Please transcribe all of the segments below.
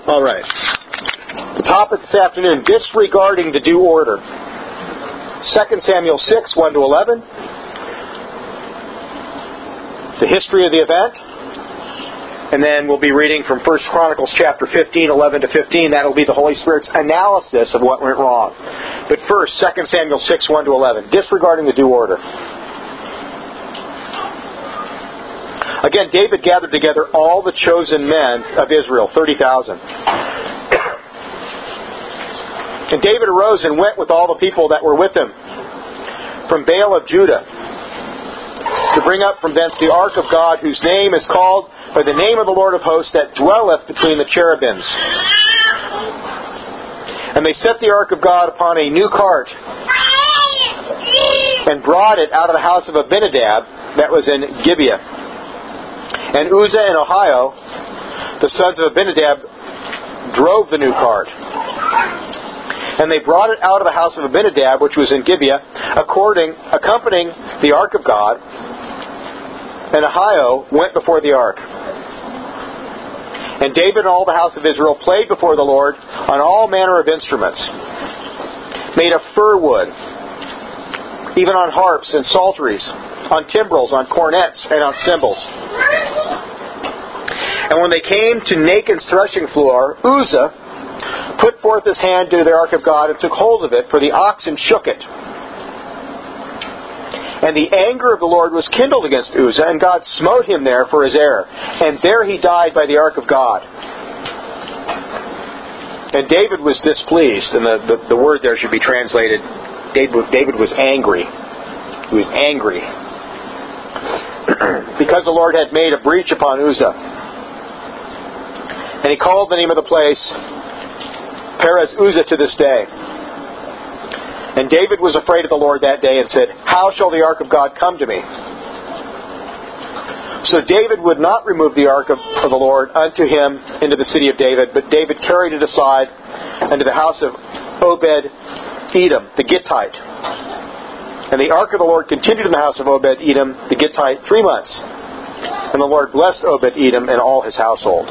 All right. The topic this afternoon, disregarding the due order. 2 Samuel 6, 1 to 11. The history of the event. And then we'll be reading from 1 Chronicles chapter 15, 11 to 15. That'll be the Holy Spirit's analysis of what went wrong. But first, 2 Samuel 6, 1 to 11. Disregarding the due order. Again, David gathered together all the chosen men of Israel, 30,000. And David arose and went with all the people that were with him from Baal of Judah to bring up from thence the ark of God, whose name is called by the name of the Lord of hosts, that dwelleth between the cherubims. And they set the ark of God upon a new cart and brought it out of the house of Abinadab that was in Gibeah. And Uzzah and Ahio, the sons of Abinadab, drove the new cart. And they brought it out of the house of Abinadab, which was in Gibeah, accompanying the ark of God. And Ahio went before the ark. And David and all the house of Israel played before the Lord on all manner of instruments, made of fir wood, even on harps and psalteries, on timbrels, on cornets, and on cymbals. And when they came to Nachon's threshing floor, Uzzah put forth his hand to the ark of God and took hold of it, for the oxen shook it. And the anger of the Lord was kindled against Uzzah, and God smote him there for his error. And there he died by the ark of God. And David was displeased, and the word there should be translated, David was angry. He was angry. Because the Lord had made a breach upon Uzzah. And he called the name of the place Perez Uzzah to this day. And David was afraid of the Lord that day and said, "How shall the ark of God come to me?" So David would not remove the ark of the Lord unto him into the city of David, but David carried it aside unto the house of Obed-Edom, the Gittite. And the ark of the Lord continued in the house of Obed-Edom, the Gittite, 3 months. And the Lord blessed Obed-Edom and all his household.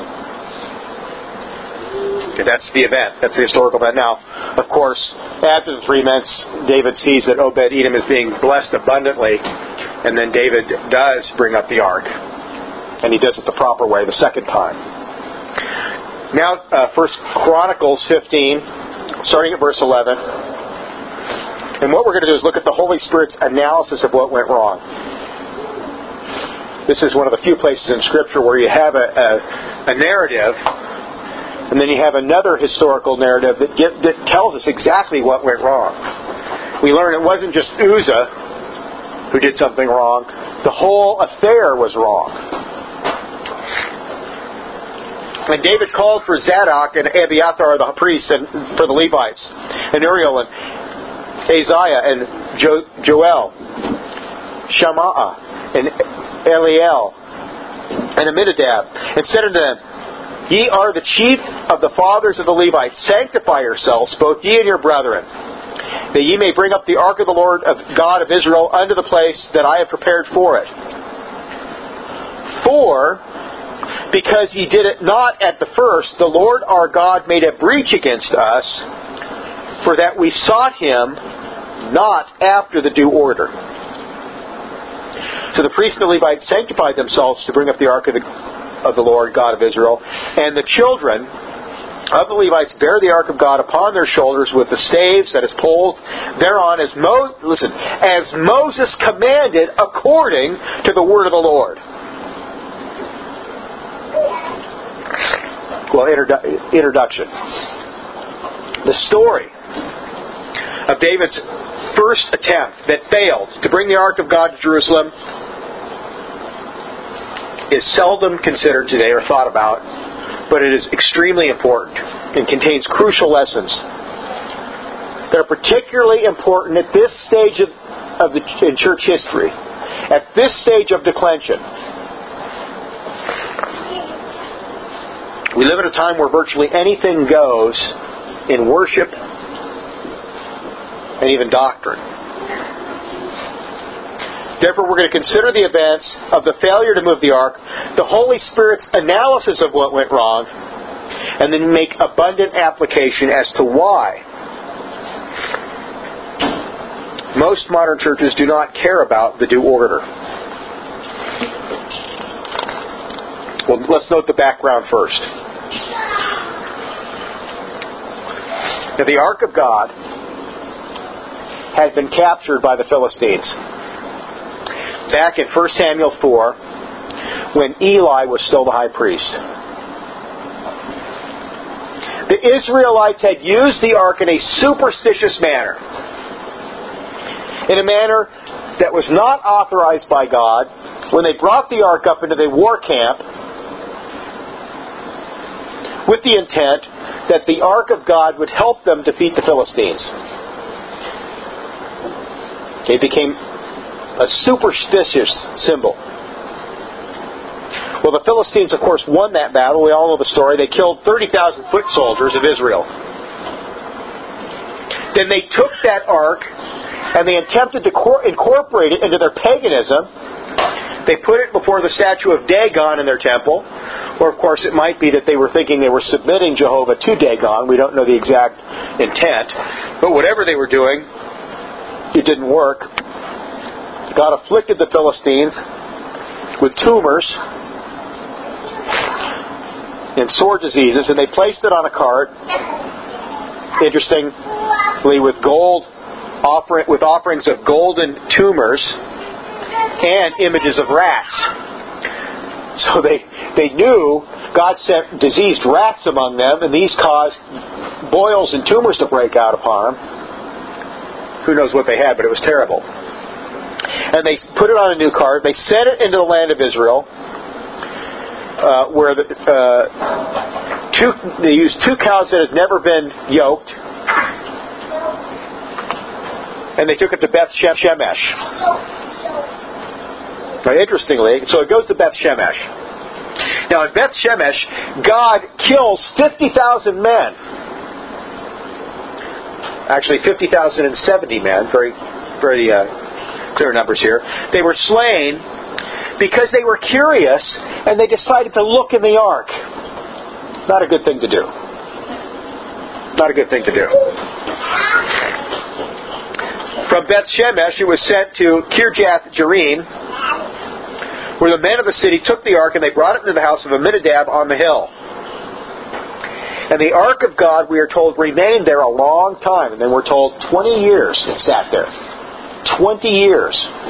Okay, that's the event. That's the historical event. Now, of course, after the 3 months, David sees that Obed-Edom is being blessed abundantly, and then David does bring up the ark. And he does it the proper way the second time. Now, 1 Chronicles 15, starting at verse 11. And what we're going to do is look at the Holy Spirit's analysis of what went wrong. This is one of the few places in Scripture where you have a narrative, and then you have another historical narrative that tells us exactly what went wrong. We learn it wasn't just Uzzah who did something wrong. The whole affair was wrong. And David called for Zadok and Abiathar the priests and for the Levites, and Uriel and Azariah and Joel, Shammah and Eliel and Aminadab, and said unto them, "Ye are the chief of the fathers of the Levites. Sanctify yourselves, both ye and your brethren, that ye may bring up the ark of the Lord of God of Israel unto the place that I have prepared for it. For, because ye did it not at the first, the Lord our God made a breach against us, for that we sought him not after the due order." So the priests and the Levites sanctified themselves to bring up the ark of the Lord God of Israel, and the children of the Levites bear the ark of God upon their shoulders with the staves, that is poles, thereon as Moses commanded according to the word of the Lord. Well, introduction. The story of David's first attempt that failed to bring the ark of God to Jerusalem is seldom considered today or thought about, but it is extremely important and contains crucial lessons that are particularly important at this stage in church history, at this stage of declension. We live in a time where virtually anything goes in worship and even doctrine. Therefore, we're going to consider the events of the failure to move the ark, the Holy Spirit's analysis of what went wrong, and then make abundant application as to why. Most modern churches do not care about the due order. Well, let's note the background first. Now, the Ark of God had been captured by the Philistines back in 1 Samuel 4 when Eli was still the high priest. The Israelites had used the Ark in a superstitious manner, in a manner that was not authorized by God. When they brought the Ark up into the war camp with the intent that the Ark of God would help them defeat the Philistines. It became a superstitious symbol. Well, the Philistines, of course, won that battle. We all know the story. They killed 30,000 foot soldiers of Israel. Then they took that Ark and they attempted to incorporate it into their paganism. They put it before the statue of Dagon in their temple. Or, of course, it might be that they were thinking they were submitting Jehovah to Dagon. We don't know the exact intent. But whatever they were doing, it didn't work. God afflicted the Philistines with tumors and sore diseases, and they placed it on a cart, interestingly, with offerings of golden tumors and images of rats. So they knew God sent diseased rats among them, and these caused boils and tumors to break out upon them. Who knows what they had, but it was terrible. And they put it on a new cart. They sent it into the land of Israel, where they used 2 cows that had never been yoked, and they took it to Beth Shemesh. Now, interestingly, so it goes to Beth Shemesh. Now, at Beth Shemesh, God kills 50,000 men. Actually, 50,070 men. Very, very clear numbers here. They were slain because they were curious and they decided to look in the ark. Not a good thing to do. Not a good thing to do. From Beth Shemesh, it was sent to Kirjath Jearim, where the men of the city took the ark and they brought it into the house of Abinadab on the hill. And the ark of God, we are told, remained there a long time. And then we're told 20 years it sat there. 20 years.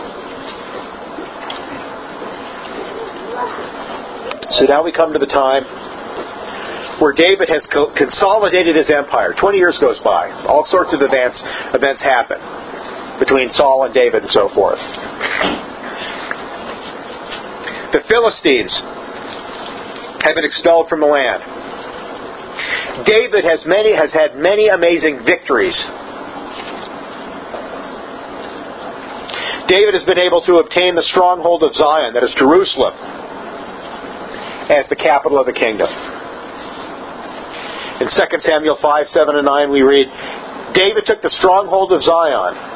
So now we come to the time where David has consolidated his empire. 20 years goes by. All sorts of events happen between Saul and David and so forth. The Philistines have been expelled from the land. David has had many amazing victories. David has been able to obtain the stronghold of Zion, that is Jerusalem, as the capital of the kingdom. In 2 Samuel 5, 7, and 9 we read, David took the stronghold of Zion.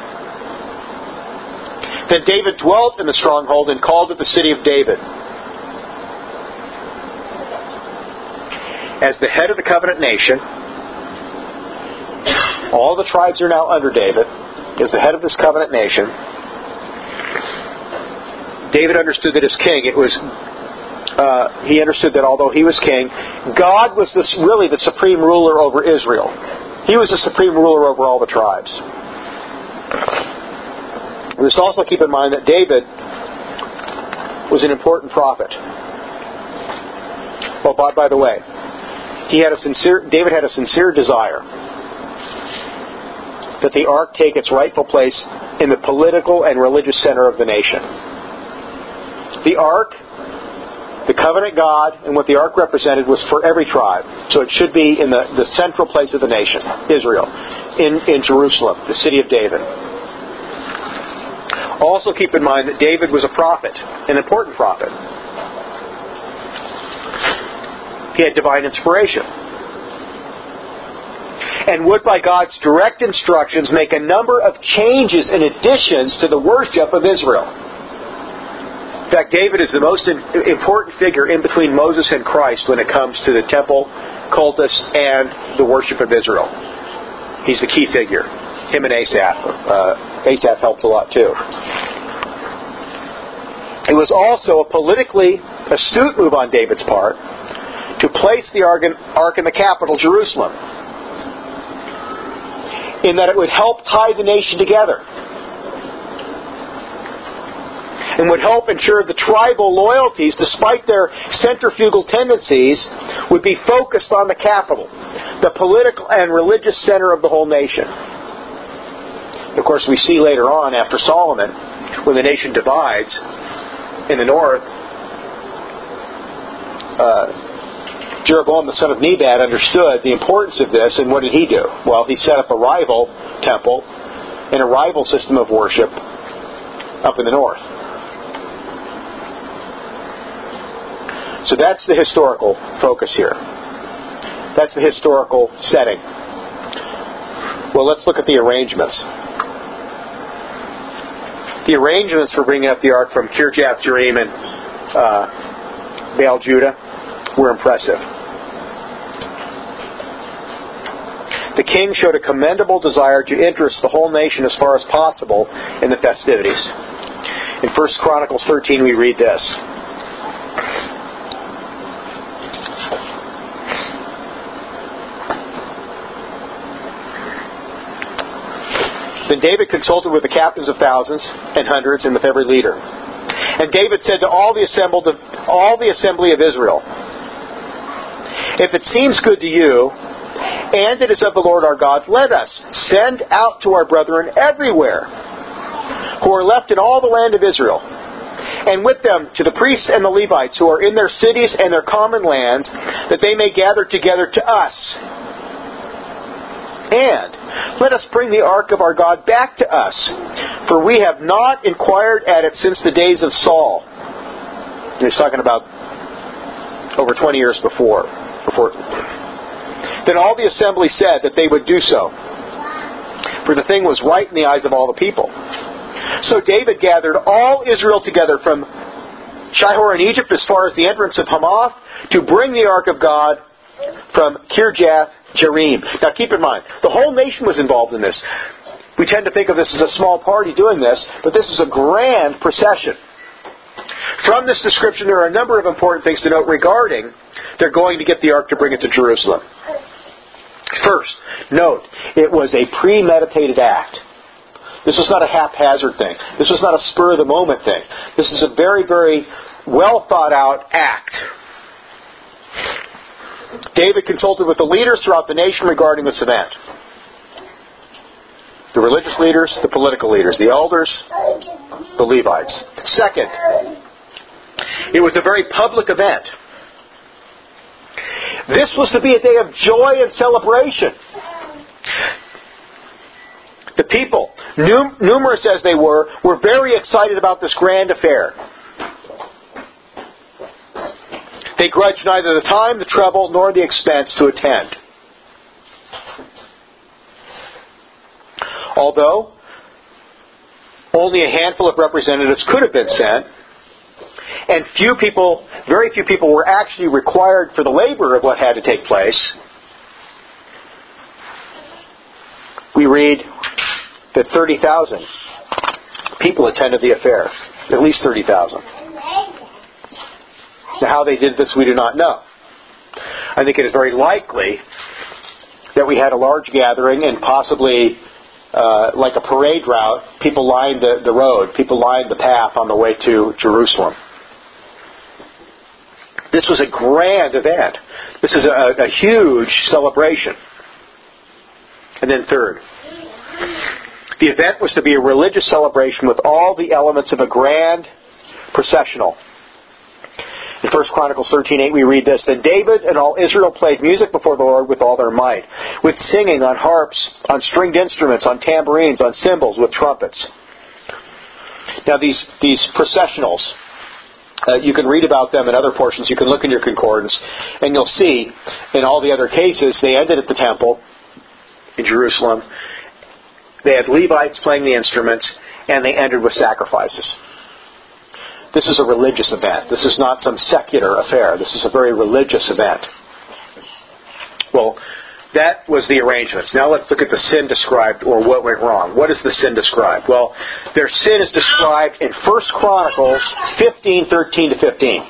Then David dwelt in the stronghold and called it the city of David. As the head of the covenant nation, all the tribes are now under David. As the head of this covenant nation, David understood that as king, he understood that although he was king, God was really the supreme ruler over Israel. He was the supreme ruler over all the tribes. We must also keep in mind that David was an important prophet. Well, by the way, David had a sincere desire that the ark take its rightful place in the political and religious center of the nation. The ark, the covenant God, and what the ark represented was for every tribe. So it should be in the central place of the nation, Israel, in Jerusalem, the city of David. Also keep in mind that David was a prophet, an important prophet. He had divine inspiration. And would, by God's direct instructions, make a number of changes and additions to the worship of Israel. In fact, David is the most important figure in between Moses and Christ when it comes to the temple, cultus, and the worship of Israel. He's the key figure. Him and Asaph. Asaph helped a lot too. It was also a politically astute move on David's part to place the ark in the capital, Jerusalem, in that it would help tie the nation together and would help ensure the tribal loyalties, despite their centrifugal tendencies, would be focused on the capital, the political and religious center of the whole nation. Of course, we see later on, after Solomon, when the nation divides in the north, Jeroboam, the son of Nebat, understood the importance of this, and what did he do? Well, he set up a rival temple and a rival system of worship up in the north. So that's the historical focus here. That's the historical setting. Well, let's look at the arrangements. The arrangements for bringing up the ark from Kirjath Jearim and Baal Judah were impressive. The king showed a commendable desire to interest the whole nation as far as possible in the festivities. In 1 Chronicles 13 we read this. Then David consulted with the captains of thousands and hundreds and with every leader. And David said to all the assembly of Israel, "If it seems good to you, and it is of the Lord our God, let us send out to our brethren everywhere who are left in all the land of Israel, and with them to the priests and the Levites who are in their cities and their common lands, that they may gather together to us. And let us bring the ark of our God back to us, for we have not inquired at it since the days of Saul." He's talking about over 20 years before. Then all the assembly said that they would do so, for the thing was right in the eyes of all the people. So David gathered all Israel together from Shihor in Egypt as far as the entrance of Hamath to bring the ark of God from Kirjath Jearim. Now keep in mind, the whole nation was involved in this. We tend to think of this as a small party doing this, but this is a grand procession. From this description, there are a number of important things to note regarding they're going to get the ark to bring it to Jerusalem. First, note, it was a premeditated act. This was not a haphazard thing. This was not a spur-of-the-moment thing. This is a very, very well thought out act. David consulted with the leaders throughout the nation regarding this event. The religious leaders, the political leaders, the elders, the Levites. Second, it was a very public event. This was to be a day of joy and celebration. The people, numerous as they were very excited about this grand affair. They grudged neither the time, the trouble, nor the expense to attend. Although only a handful of representatives could have been sent, and very few people were actually required for the labor of what had to take place, we read that 30,000 people attended the affair. At least 30,000. Now, how they did this, we do not know. I think it is very likely that we had a large gathering and possibly, like a parade route, people lined the road, people lined the path on the way to Jerusalem. This was a grand event. This is a huge celebration. And then third, the event was to be a religious celebration with all the elements of a grand processional. In 1 Chronicles 13:8 we read this, "Then David and all Israel played music before the Lord with all their might, with singing on harps, on stringed instruments, on tambourines, on cymbals, with trumpets." Now these processionals, you can read about them in other portions. You can look in your concordance, and you'll see in all the other cases they ended at the temple in Jerusalem. They had Levites playing the instruments, and they ended with sacrifices. This is a religious event. This is not some secular affair. This is a very religious event. Well, that was the arrangements. Now let's look at the sin described, or what went wrong. What is the sin described? Well, their sin is described in 1 Chronicles 15:13-15.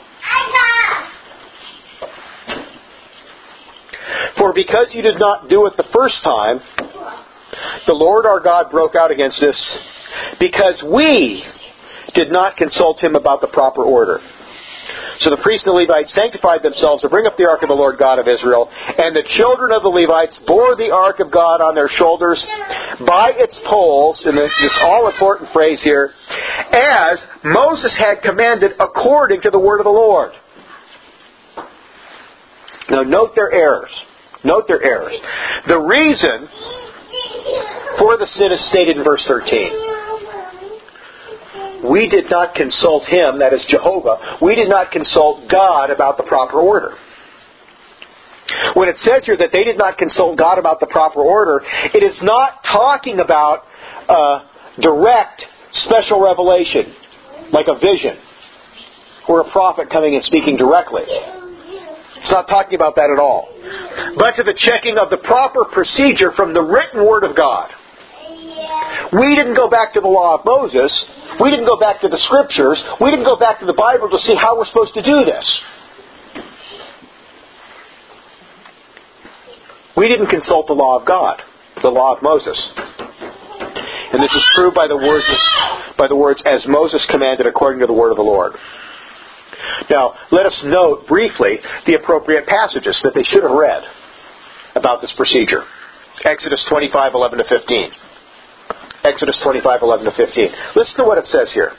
For because you did not do it the first time, the Lord our God broke out against us, because we did not consult Him about the proper order. So the priests and the Levites sanctified themselves to bring up the ark of the Lord God of Israel, and the children of the Levites bore the ark of God on their shoulders by its poles, and this all-important phrase here, as Moses had commanded according to the word of the Lord. Now note their errors. Note their errors. The reason for the sin is stated in verse 13. We did not consult Him, that is Jehovah. We did not consult God about the proper order. When it says here that they did not consult God about the proper order, it is not talking about direct special revelation, like a vision, or a prophet coming and speaking directly. It's not talking about that at all. But to the checking of the proper procedure from the written Word of God. We didn't go back to the law of Moses. We didn't go back to the Scriptures. We didn't go back to the Bible to see how we're supposed to do this. We didn't consult the law of God, the law of Moses. And this is proved by the words as Moses commanded according to the word of the Lord. Now, let us note briefly the appropriate passages that they should have read about this procedure. Exodus 25:11-15. Exodus 25:11-15. Listen to what it says here.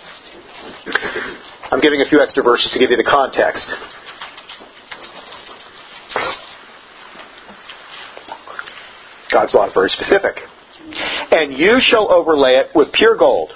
I'm giving a few extra verses to give you the context. God's law is very specific. And you shall overlay it with pure gold.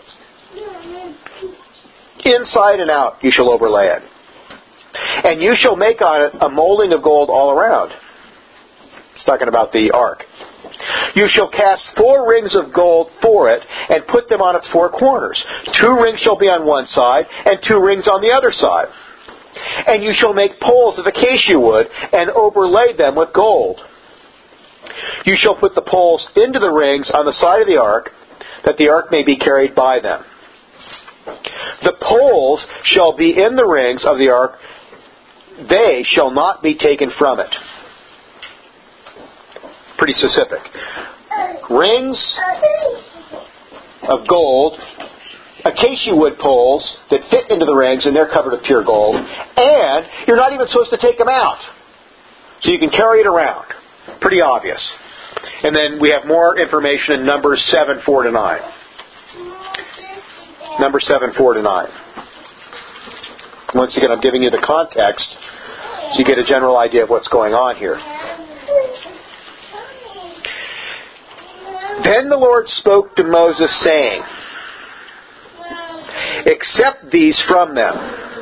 Inside and out you shall overlay it. And you shall make on it a molding of gold all around. It's talking about the ark. You shall cast 4 rings of gold for it, and put them on its 4 corners. 2 rings shall be on one side, and 2 rings on the other side. And you shall make poles of acacia wood, and overlay them with gold. You shall put the poles into the rings on the side of the ark, that the ark may be carried by them. The poles shall be in the rings of the ark, they shall not be taken from it. Pretty specific. Rings of gold, acacia wood poles that fit into the rings, and they're covered with pure gold. And you're not even supposed to take them out, so you can carry it around. Pretty obvious. And then we have more information in Numbers 7:4-9. Numbers 7:4-9. Once again, I'm giving you the context so you get a general idea of what's going on here. Then the Lord spoke to Moses, saying, accept these from them,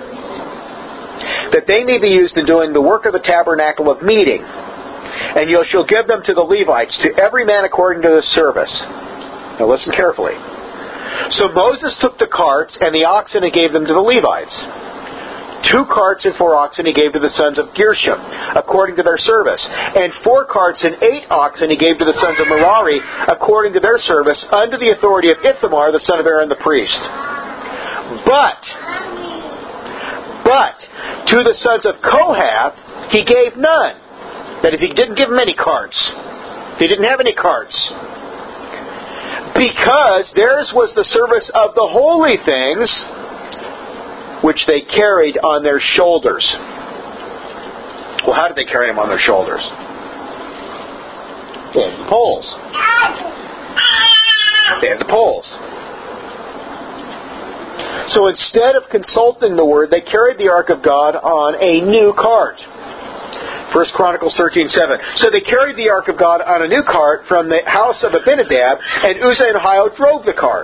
that they may be used in doing the work of the tabernacle of meeting, and you shall give them to the Levites, to every man according to his service. Now listen carefully. So Moses took the carts and the oxen and gave them to the Levites. 2 carts and 4 oxen he gave to the sons of Gershom, according to their service. And 4 carts and 8 oxen he gave to the sons of Merari, according to their service, under the authority of Ithamar, the son of Aaron the priest. But to the sons of Kohath he gave none. That is, he didn't give them any carts. They didn't have any carts. Because theirs was the service of the holy things, which they carried on their shoulders. Well, how did they carry them on their shoulders? They had the poles. They had the poles. So instead of consulting the Word, they carried the Ark of God on a new cart. 1 Chronicles 13:7. So they carried the Ark of God on a new cart from the house of Abinadab, and Uzzah and Ahio drove the cart.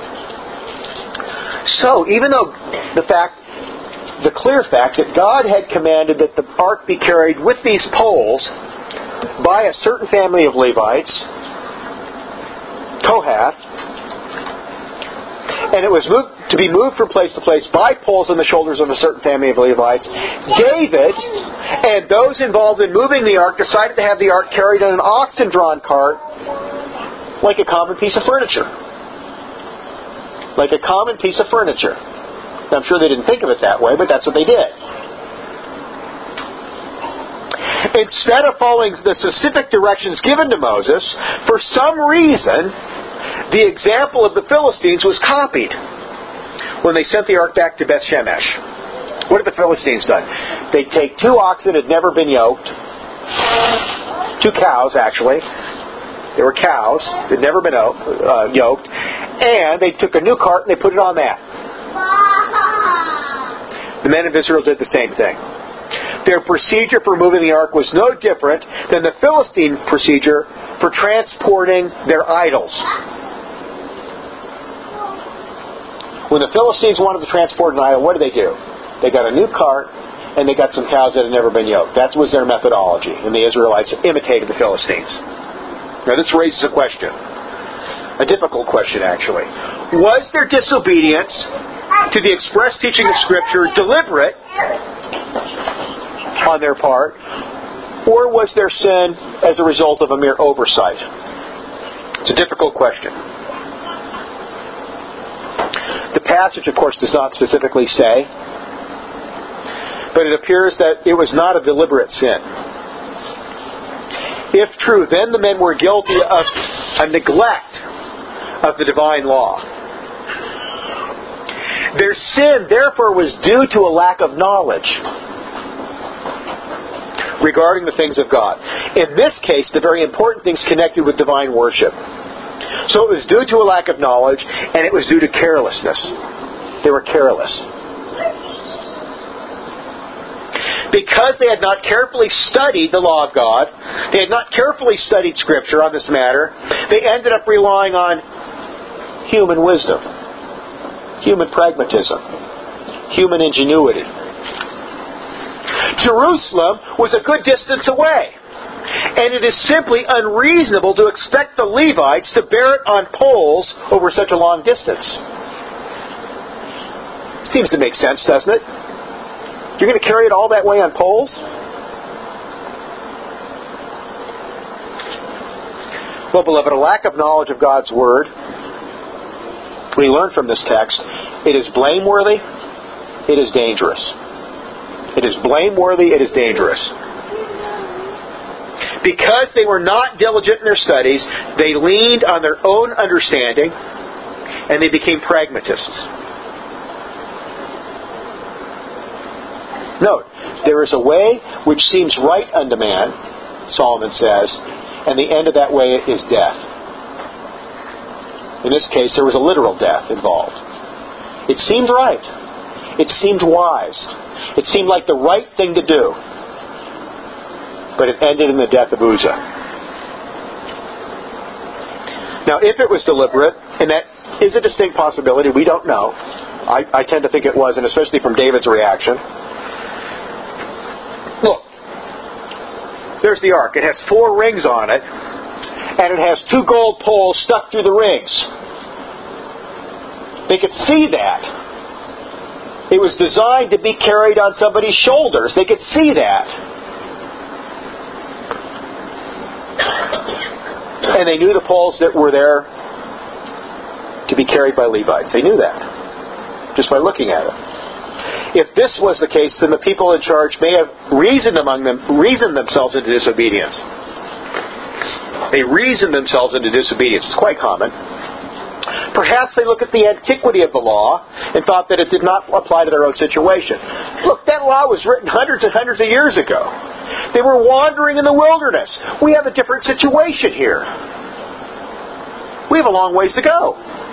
So, even though the clear fact that God had commanded that the ark be carried with these poles by a certain family of Levites, Kohath, and it was moved to be moved from place to place by poles on the shoulders of a certain family of Levites, David and those involved in moving the ark decided to have the ark carried on an oxen-drawn cart like a common piece of furniture. Like a common piece of furniture. Now, I'm sure they didn't think of it that way, but that's what they did. Instead of following the specific directions given to Moses, for some reason, the example of the Philistines was copied when they sent the ark back to Beth Shemesh. What had the Philistines done? They'd take 2 oxen that had never been yoked, 2 cows actually. They were cows that had never been yoked, and they took a new cart and they put it on that. The men of Israel did the same thing. Their procedure for moving the ark was no different than the Philistine procedure for transporting their idols. When the Philistines wanted to transport an idol, what did they do? They got a new cart and they got some cows that had never been yoked. That was their methodology, and the Israelites imitated the Philistines. Now this raises a question. A difficult question, actually. Was their disobedience to the express teaching of Scripture deliberate on their part, or was their sin as a result of a mere oversight? It's a difficult question. The passage, of course, does not specifically say, but it appears that it was not a deliberate sin. If true, then the men were guilty of a neglect of the divine law. Their sin, therefore, was due to a lack of knowledge regarding the things of God. In this case, the very important things connected with divine worship. So it was due to a lack of knowledge, and it was due to carelessness. They were careless. Because they had not carefully studied the law of God, they had not carefully studied Scripture on this matter, they ended up relying on human wisdom, human pragmatism, human ingenuity. Jerusalem was a good distance away, and it is simply unreasonable to expect the Levites to bear it on poles over such a long distance. Seems to make sense, doesn't it? You're going to carry it all that way on poles? Well, beloved, a lack of knowledge of God's Word, we learn from this text, it is blameworthy, it is dangerous. It is blameworthy, it is dangerous. Because they were not diligent in their studies, they leaned on their own understanding, and they became pragmatists. Note, there is a way which seems right unto man, Solomon says, and the end of that way is death. In this case, there was a literal death involved. It seemed right. It seemed wise. It seemed like the right thing to do. But it ended in the death of Uzzah. Now, if it was deliberate, and that is a distinct possibility, we don't know. I tend to think it was, and especially from David's reaction. Look, there's the ark. It has 4 rings on it, and it has 2 gold poles stuck through the rings. They could see that. It was designed to be carried on somebody's shoulders. They could see that. And they knew the poles that were there to be carried by Levites. They knew that, just by looking at it. If this was the case, then the people in charge may have reasoned themselves into disobedience. They reasoned themselves into disobedience. It's quite common. Perhaps they looked at the antiquity of the law and thought that it did not apply to their own situation. Look, that law was written hundreds and hundreds of years ago. They were wandering in the wilderness. We have a different situation here. We have a long ways to go.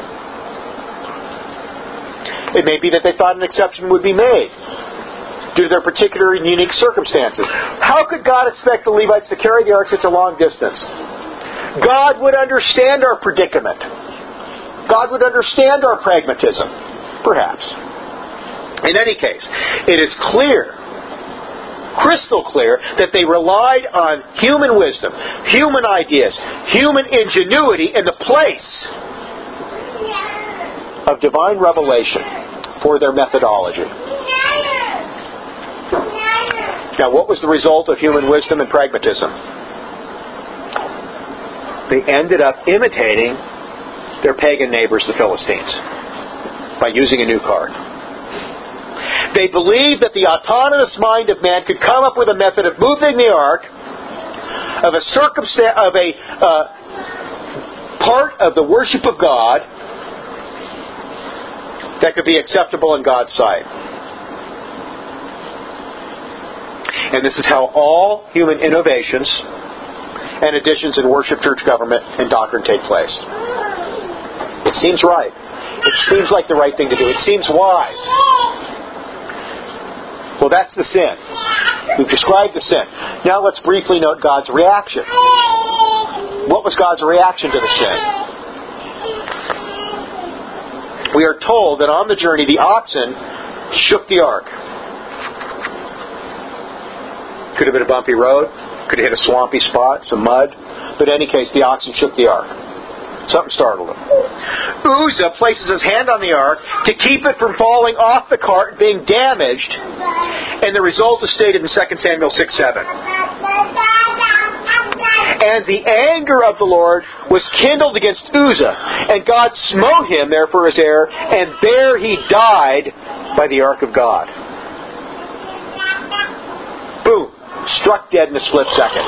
It may be that they thought an exception would be made due to their particular and unique circumstances. How could God expect the Levites to carry the ark such a long distance? God would understand our predicament. God would understand our pragmatism, perhaps. In any case, it is clear, crystal clear, that they relied on human wisdom, human ideas, human ingenuity in the place of divine revelation for their methodology. Now, what was the result of human wisdom and pragmatism? They ended up imitating their pagan neighbors, the Philistines, by using a new card. They believed that the autonomous mind of man could come up with a method of moving the ark, of a part of the worship of God that could be acceptable in God's sight. And this is how all human innovations and additions in worship, church government, and doctrine take place. It seems right. It seems like the right thing to do. It seems wise. Well, that's the sin. We've described the sin. Now let's briefly note God's reaction. What was God's reaction to the sin? We are told that on the journey the oxen shook the ark. Could have been a bumpy road. Could have hit a swampy spot, some mud. But in any case, the oxen shook the ark. Something startled him. Uzzah places his hand on the ark to keep it from falling off the cart and being damaged. And the result is stated in 2 Samuel 6:7. And the anger of the Lord was kindled against Uzzah, and God smote him there for his error, and there he died by the ark of God. Boom. Struck dead in a split second.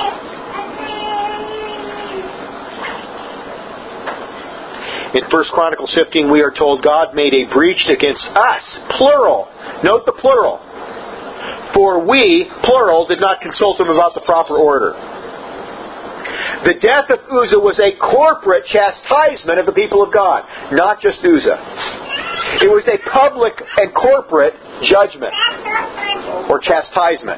In 1 Chronicles 15, we are told God made a breach against us, plural. Note the plural. For we, plural, did not consult him about the proper order. The death of Uzzah was a corporate chastisement of the people of God, not just Uzzah. It was a public and corporate judgment, or chastisement.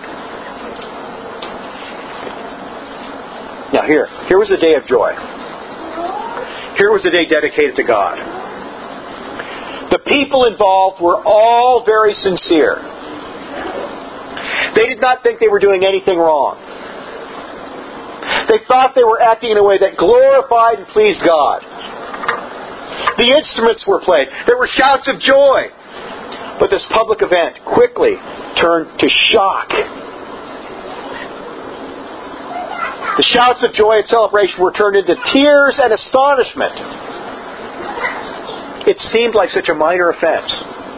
Now here was a day of joy. Here was a day dedicated to God. The people involved were all very sincere. They did not think they were doing anything wrong. They thought they were acting in a way that glorified and pleased God. The instruments were played. There were shouts of joy. But this public event quickly turned to shock. The shouts of joy and celebration were turned into tears and astonishment. It seemed like such a minor offense.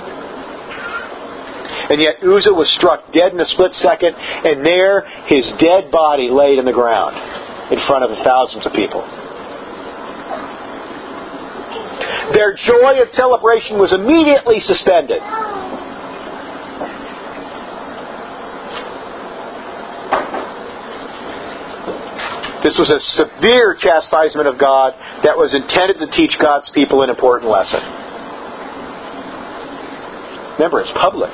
And yet Uzzah was struck dead in a split second, and there his dead body laid in the ground in front of thousands of people. Their joy and celebration was immediately suspended. This was a severe chastisement of God that was intended to teach God's people an important lesson. Remember, it's public.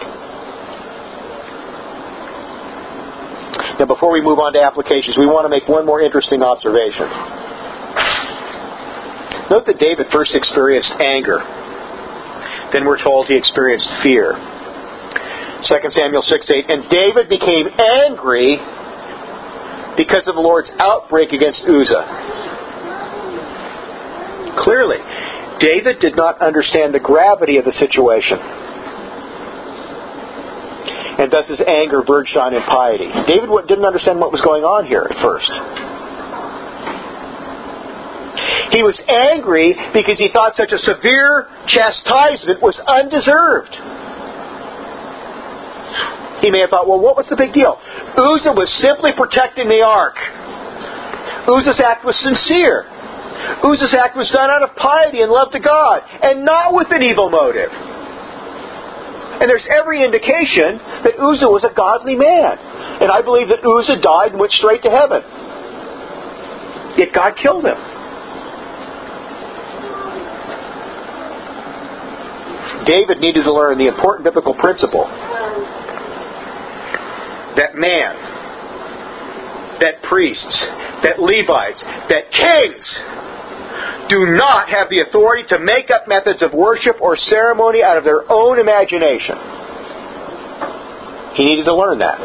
Now, before we move on to applications, we want to make one more interesting observation. Note that David first experienced anger. Then we're told he experienced fear. 2 Samuel 6:8, and David became angry because of the Lord's outbreak against Uzzah. Clearly, David did not understand the gravity of the situation. And thus his anger verged on impiety. David didn't understand what was going on here at first. He was angry because he thought such a severe chastisement was undeserved. He may have thought, well, what was the big deal? Uzzah was simply protecting the ark. Uzzah's act was sincere. Uzzah's act was done out of piety and love to God, and not with an evil motive. And there's every indication that Uzzah was a godly man. And I believe that Uzzah died and went straight to heaven. Yet God killed him. David needed to learn the important biblical principle that man, that priests, that Levites, that kings do not have the authority to make up methods of worship or ceremony out of their own imagination. He needed to learn that.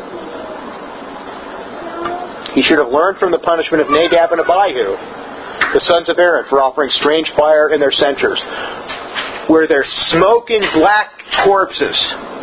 He should have learned from the punishment of Nadab and Abihu, the sons of Aaron, for offering strange fire in their censers. where their smoking black corpses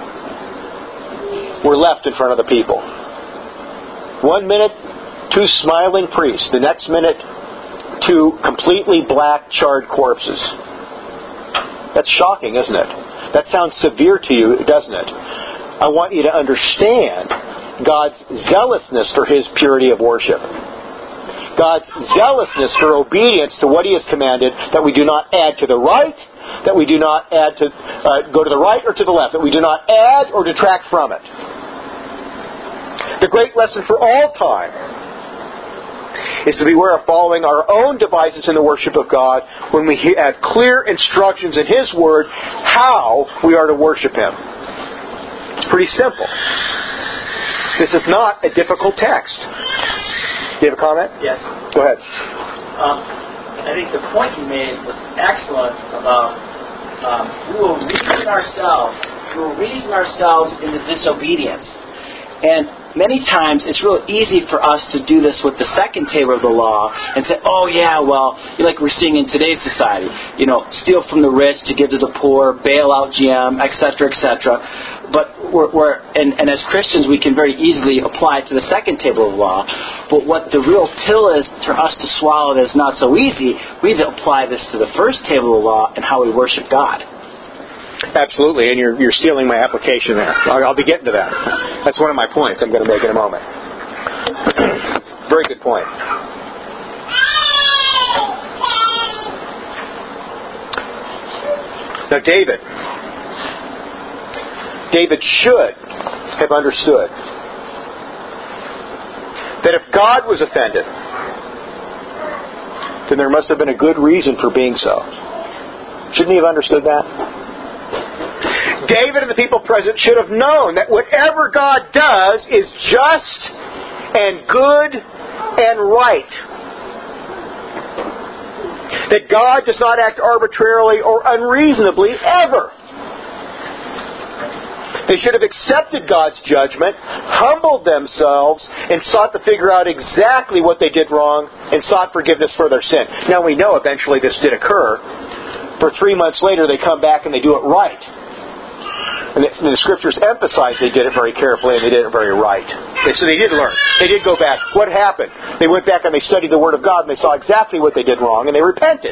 were left in front of the people. 1 minute, 2 smiling priests. The next minute, 2 completely black, charred corpses. That's shocking, isn't it? That sounds severe to you, doesn't it? I want you to understand God's zealousness for His purity of worship. God's zealousness for obedience to what He has commanded, that we do not add to the right, that we do not add to go to the right or to the left, that we do not add or detract from it. The great lesson for all time is to beware of following our own devices in the worship of God when we have clear instructions in His Word how we are to worship Him. It's pretty simple. This is not a difficult text. Do you have a comment? Yes. Go ahead. I think the point you made was excellent about we will reason ourselves into disobedience. And many times it's real easy for us to do this with the second table of the law and say, oh yeah, well, like we're seeing in today's society, steal from the rich to give to the poor, bail out GM, etc., etc. But and as Christians we can very easily apply it to the second table of the law. But what the real pill is for us to swallow that is not so easy, we need to apply this to the first table of the law and how we worship God. Absolutely, and you're stealing my application there. I'll be getting to that. That's one of my points I'm going to make in a moment. Very good point. Now, David should have understood that if God was offended, then there must have been a good reason for being so. Shouldn't he have understood that? David and the people present should have known that whatever God does is just and good and right. That God does not act arbitrarily or unreasonably ever. They should have accepted God's judgment, humbled themselves, and sought to figure out exactly what they did wrong and sought forgiveness for their sin. Now we know eventually this did occur. For 3 months later they come back and they do it right. And the Scriptures emphasize they did it very carefully and they did it very right. So they did learn. They did go back. What happened? They went back and they studied the Word of God and they saw exactly what they did wrong and they repented.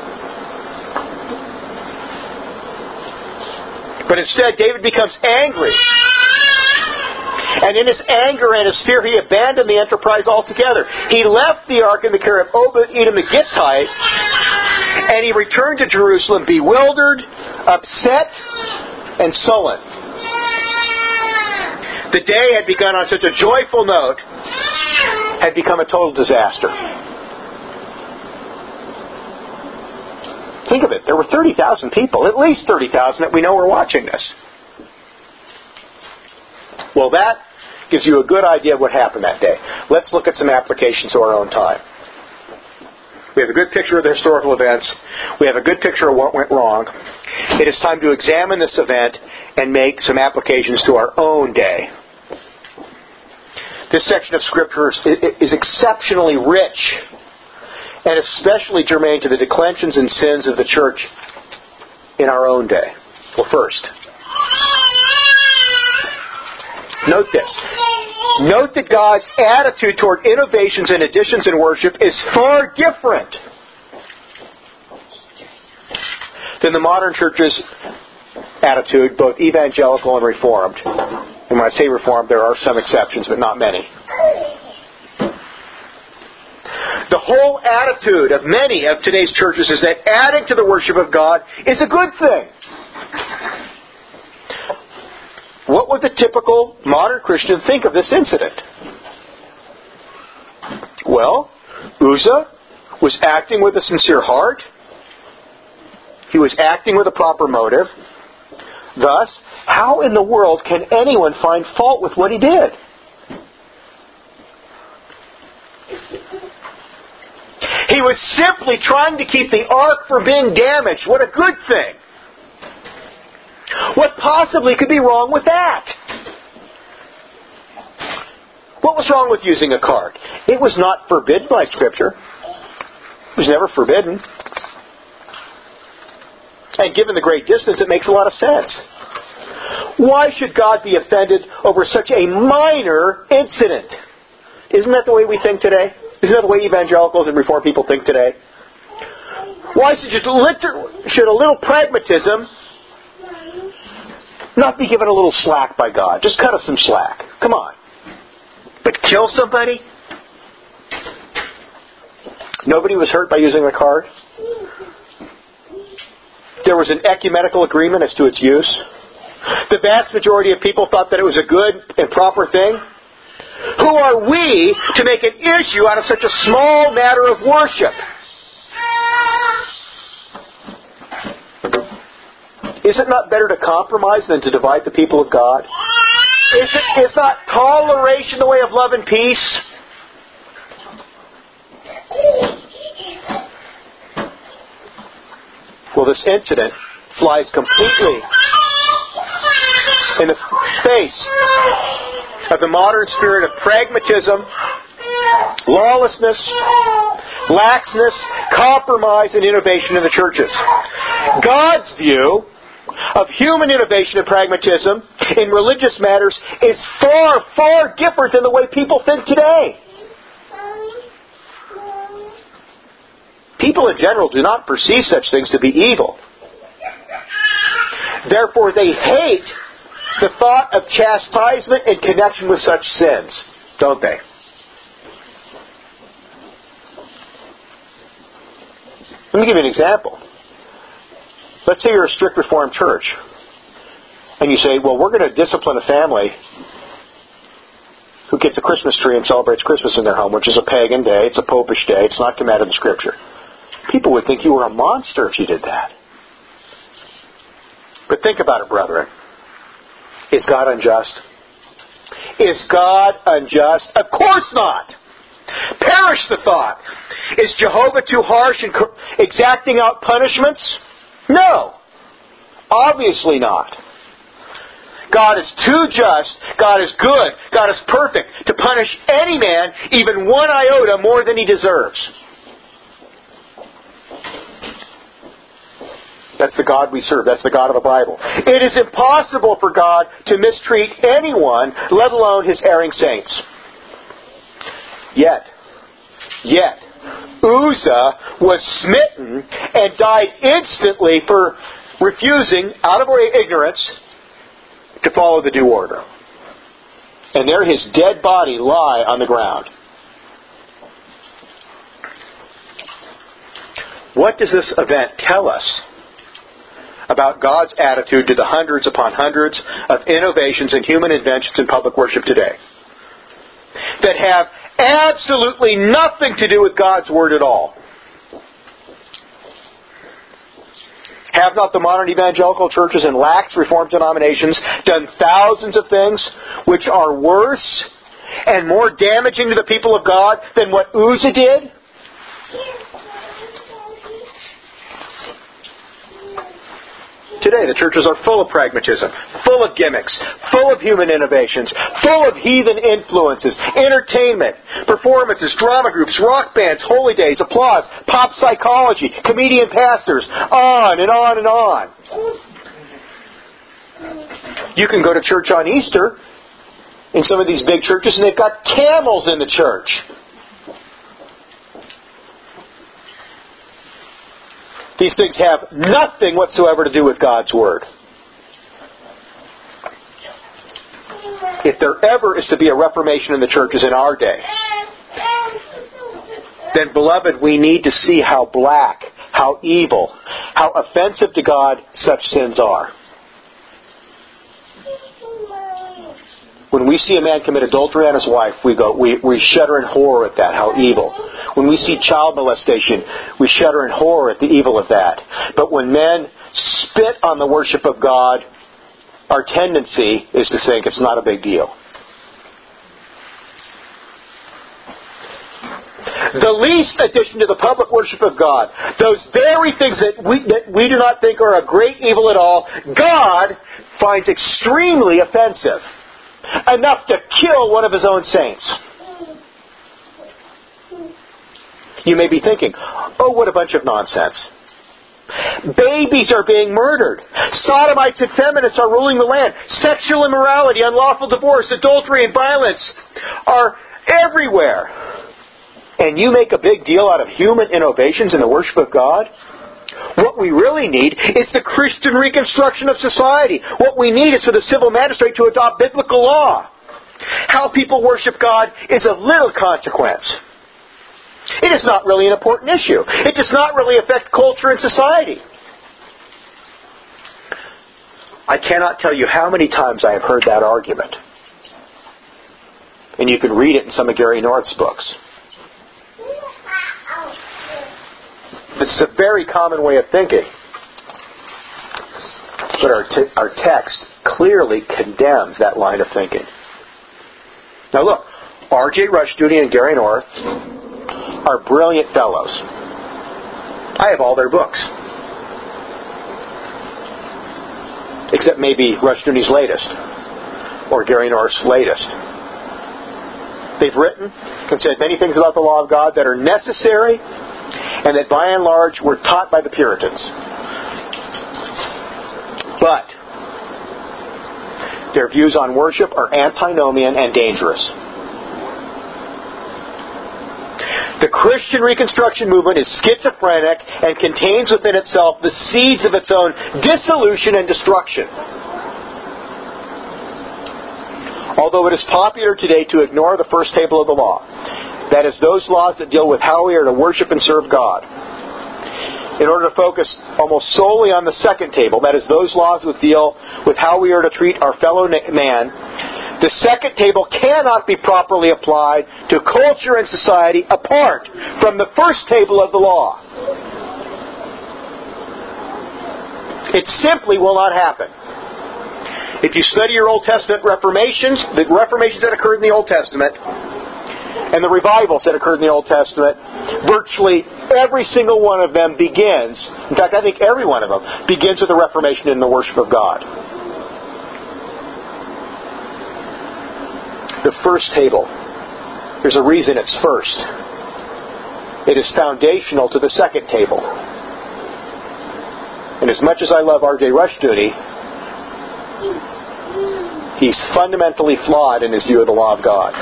But instead, David becomes angry. And in his anger and his fear, he abandoned the enterprise altogether. He left the ark in the care of Obed-Edom the Gittite, and he returned to Jerusalem bewildered, upset, and sullen. The day had begun on such a joyful note, had become a total disaster. Think of it. There were 30,000 people, at least 30,000 that we know were watching this. Well, that gives you a good idea of what happened that day. Let's look at some applications to our own time. We have a good picture of the historical events. We have a good picture of what went wrong. It is time to examine this event and make some applications to our own day. This section of Scripture is exceptionally rich and especially germane to the declensions and sins of the church in our own day. Well, first, note this. Note that God's attitude toward innovations and additions in worship is far different than the modern church's attitude, both evangelical and Reformed. And when I say Reformed, there are some exceptions, but not many. The whole attitude of many of today's churches is that adding to the worship of God is a good thing. What would the typical modern Christian think of this incident? Well, Uzzah was acting with a sincere heart. He was acting with a proper motive. Thus, how in the world can anyone find fault with what he did? He was simply trying to keep the ark from being damaged. What a good thing. What possibly could be wrong with that? What was wrong with using a cart? It was not forbidden by Scripture. It was never forbidden. And given the great distance, it makes a lot of sense. Why should God be offended over such a minor incident? Isn't that the way we think today? Isn't that the way evangelicals and Reformed people think today? Why should a little pragmatism not be given a little slack by God? Just cut us some slack. Come on. But kill somebody? Nobody was hurt by using the card? There was an ecumenical agreement as to its use? The vast majority of people thought that it was a good and proper thing? Who are we to make an issue out of such a small matter of worship? Is it not better to compromise than to divide the people of God? Is not toleration the way of love and peace? Well, this incident flies completely in the face of the modern spirit of pragmatism, lawlessness, laxness, compromise, and innovation in the churches. God's view of human innovation and pragmatism in religious matters is far, far different than the way people think today. People in general do not perceive such things to be evil. Therefore, they hate the thought of chastisement in connection with such sins, don't they? Let me give you an example. Let's say you're a strict Reformed church, and you say, well, we're going to discipline a family who gets a Christmas tree and celebrates Christmas in their home, which is a pagan day, it's a popish day, it's not commanded in Scripture. People would think you were a monster if you did that. But think about it, brethren. Is God unjust? Is God unjust? Of course not! Perish the thought. Is Jehovah too harsh in exacting out punishments? No. Obviously not. God is too just, God is good, God is perfect to punish any man even one iota more than he deserves. That's the God we serve. That's the God of the Bible. It is impossible for God to mistreat anyone, let alone His erring saints. Yet, Uzzah was smitten and died instantly for refusing, out of ignorance, to follow the due order. And there his dead body lie on the ground. What does this event tell us about God's attitude to the hundreds upon hundreds of innovations and human inventions in public worship today that have absolutely nothing to do with God's Word at all? Have not the modern evangelical churches and lax Reformed denominations done thousands of things which are worse and more damaging to the people of God than what Uzzah did? Today, the churches are full of pragmatism, full of gimmicks, full of human innovations, full of heathen influences, entertainment, performances, drama groups, rock bands, holy days, applause, pop psychology, comedian pastors, on and on and on. You can go to church on Easter in some of these big churches and they've got camels in the church. These things have nothing whatsoever to do with God's Word. If there ever is to be a reformation in the churches in our day, then, beloved, we need to see how black, how evil, how offensive to God such sins are. When we see a man commit adultery on his wife, we shudder in horror at that, how evil. When we see child molestation, we shudder in horror at the evil of that. But when men spit on the worship of God, our tendency is to think it's not a big deal. The least addition to the public worship of God, those very things that we do not think are a great evil at all, God finds extremely offensive. Enough to kill one of His own saints. You may be thinking, oh, what a bunch of nonsense. Babies are being murdered. Sodomites and feminists are ruling the land. Sexual immorality, unlawful divorce, adultery, and violence are everywhere. And you make a big deal out of human innovations in the worship of God? What we really need is the Christian reconstruction of society. What we need is for the civil magistrate to adopt biblical law. How people worship God is of little consequence. It is not really an important issue. It does not really affect culture and society. I cannot tell you how many times I have heard that argument. And you can read it in some of Gary North's books. This is a very common way of thinking. But our text clearly condemns that line of thinking. Now look, R.J. Rushdoony and Gary North are brilliant fellows. I have all their books. Except maybe Rushdoony's latest, or Gary North's latest. They've written and said many things about the law of God that are necessary and that by and large were taught by the Puritans. But their views on worship are antinomian and dangerous. The Christian Reconstruction movement is schizophrenic and contains within itself the seeds of its own dissolution and destruction. Although it is popular today to ignore the first table of the law, that is, those laws that deal with how we are to worship and serve God, in order to focus almost solely on the second table, that is, those laws that deal with how we are to treat our fellow man, the second table cannot be properly applied to culture and society apart from the first table of the law. It simply will not happen. If you study your Old Testament Reformations, the Reformations that occurred in the Old Testament, and the revivals that occurred in the Old Testament, virtually every single one of them begins, in fact I think every one of them, begins with a reformation in the worship of God. The first table, there's a reason it's first. It is foundational to the second table. And as much as I love R.J. Rushdoony, he's fundamentally flawed in his view of the law of God.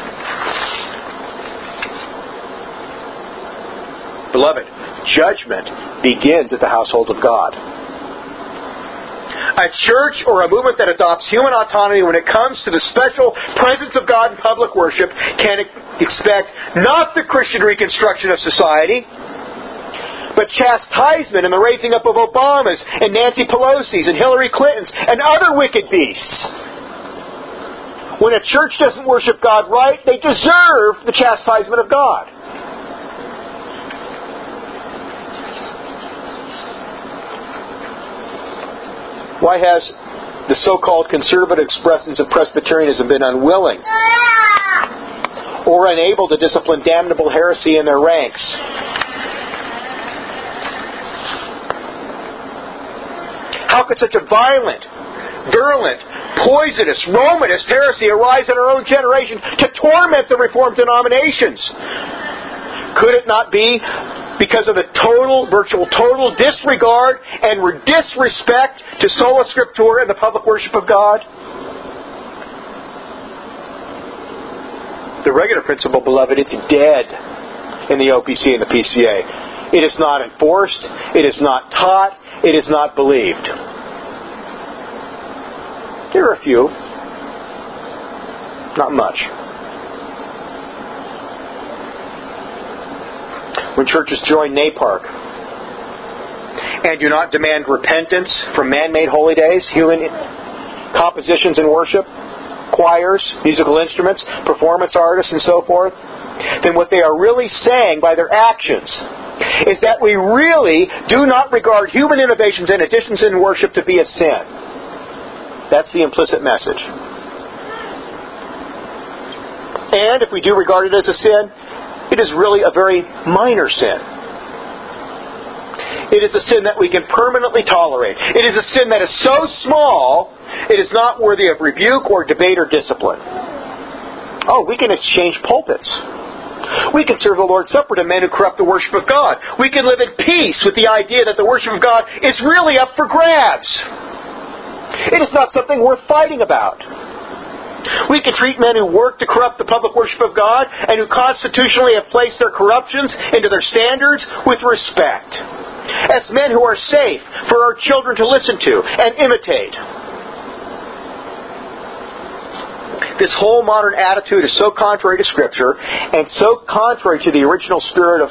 Beloved, judgment begins at the household of God. A church or a movement that adopts human autonomy when it comes to the special presence of God in public worship can expect not the Christian reconstruction of society, but chastisement and the raising up of Obamas and Nancy Pelosi's and Hillary Clinton's and other wicked beasts. When a church doesn't worship God right, they deserve the chastisement of God. Why has the so-called conservative expressions of Presbyterianism been unwilling or unable to discipline damnable heresy in their ranks? How could such a violent, virulent, poisonous, Romanist heresy arise in our own generation to torment the Reformed denominations? Could it not be because of the virtual total disregard and disrespect to sola scriptura and the public worship of God? The regular principle, beloved, it's dead in the OPC and the PCA. It is not enforced, it is not taught, it is not believed. There are a few, not much. When churches join NAPARC and do not demand repentance from man-made holy days, human compositions in worship, choirs, musical instruments, performance artists, and so forth, then what they are really saying by their actions is that we really do not regard human innovations and additions in worship to be a sin. That's the implicit message. And if we do regard it as a sin, it is really a very minor sin. It is a sin that we can permanently tolerate. It is a sin that is so small, it is not worthy of rebuke or debate or discipline. Oh, we can exchange pulpits. We can serve the Lord's Supper to men who corrupt the worship of God. We can live in peace with the idea that the worship of God is really up for grabs. It is not something worth fighting about. We can treat men who work to corrupt the public worship of God and who constitutionally have placed their corruptions into their standards with respect, as men who are safe for our children to listen to and imitate. This whole modern attitude is so contrary to Scripture and so contrary to the original spirit of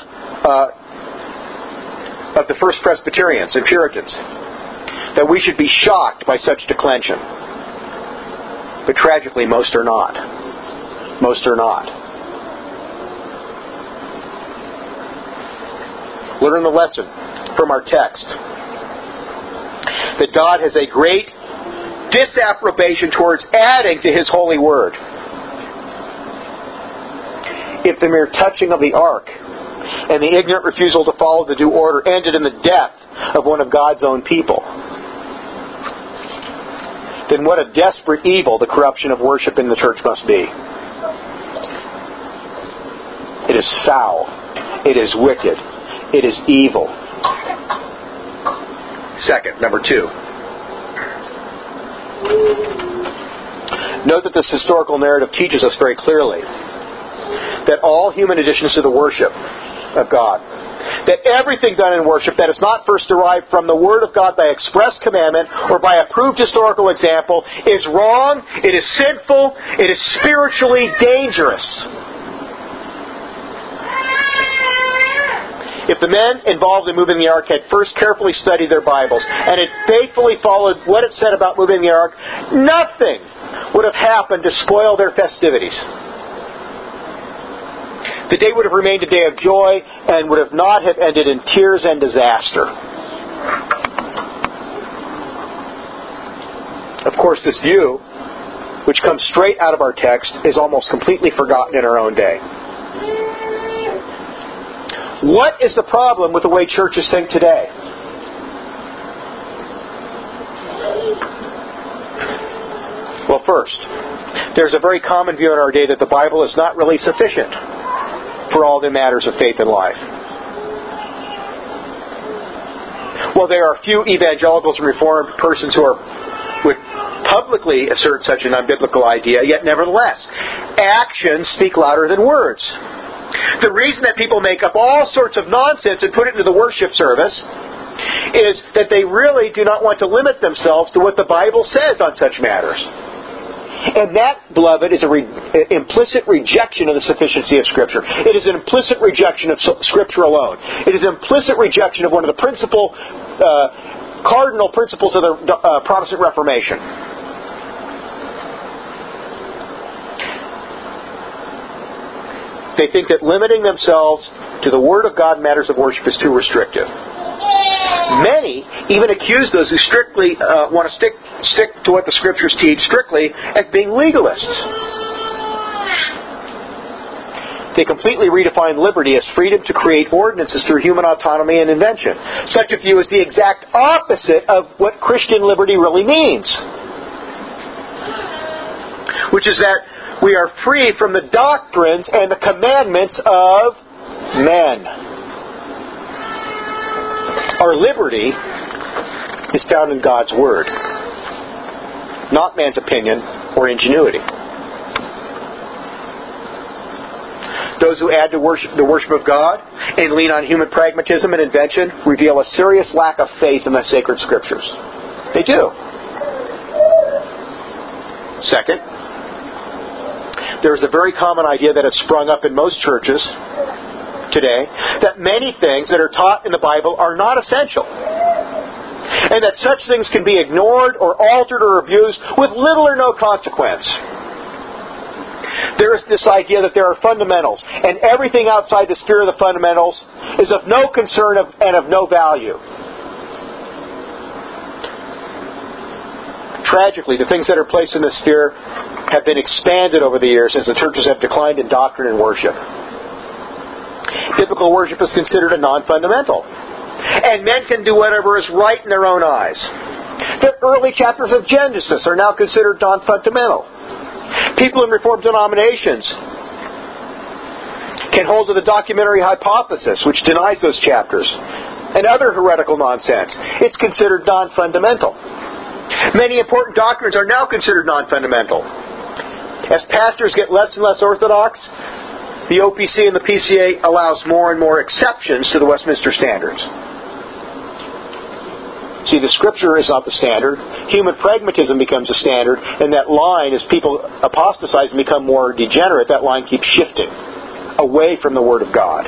the first Presbyterians and Puritans that we should be shocked by such declension. But tragically, most are not. Most are not. Learn the lesson from our text that God has a great disapprobation towards adding to His holy word. If the mere touching of the ark and the ignorant refusal to follow the due order ended in the death of one of God's own people, then what a desperate evil the corruption of worship in the church must be. It is foul. It is wicked. It is evil. Second, number 2. Note that this historical narrative teaches us very clearly that all human additions to the worship of God, that everything done in worship that is not first derived from the Word of God by express commandment or by approved historical example is wrong, it is sinful, it is spiritually dangerous. If the men involved in moving the ark had first carefully studied their Bibles and had faithfully followed what it said about moving the ark, nothing would have happened to spoil their festivities. The day would have remained a day of joy and would have not have ended in tears and disaster. Of course, this view, which comes straight out of our text, is almost completely forgotten in our own day. What is the problem with the way churches think today? Well, first, there's a very common view in our day that the Bible is not really sufficient for all the matters of faith and life. Well, there are few evangelicals and Reformed persons who would publicly assert such an unbiblical idea, yet nevertheless, actions speak louder than words. The reason that people make up all sorts of nonsense and put it into the worship service is that they really do not want to limit themselves to what the Bible says on such matters. And that, beloved, is an implicit rejection of the sufficiency of Scripture. It is an implicit rejection of Scripture alone. It is an implicit rejection of one of the cardinal principles of the Protestant Reformation. They think that limiting themselves to the Word of God in matters of worship is too restrictive. Many even accuse those who strictly want to stick to what the Scriptures teach strictly as being legalists. They completely redefine liberty as freedom to create ordinances through human autonomy and invention. Such a view is the exact opposite of what Christian liberty really means, which is that we are free from the doctrines and the commandments of men. Our liberty is found in God's Word, not man's opinion or ingenuity. Those who add to the worship of God and lean on human pragmatism and invention reveal a serious lack of faith in the sacred Scriptures. They do. Second, there is a very common idea that has sprung up in most churches today that many things that are taught in the Bible are not essential, and that such things can be ignored or altered or abused with little or no consequence. There is this idea that there are fundamentals, and everything outside the sphere of the fundamentals is of no concern and of no value. Tragically, the things that are placed in this sphere have been expanded over the years as the churches have declined in doctrine and worship. Biblical worship is considered a non-fundamental, and men can do whatever is right in their own eyes. The early chapters of Genesis are now considered non-fundamental. People in Reformed denominations can hold to the documentary hypothesis, which denies those chapters, and other heretical nonsense. It's considered non-fundamental. Many important doctrines are now considered non-fundamental. As pastors get less and less orthodox, the OPC and the PCA allows more and more exceptions to the Westminster Standards. See, the Scripture is not the standard. Human pragmatism becomes a standard, and that line, as people apostatize and become more degenerate, that line keeps shifting away from the Word of God.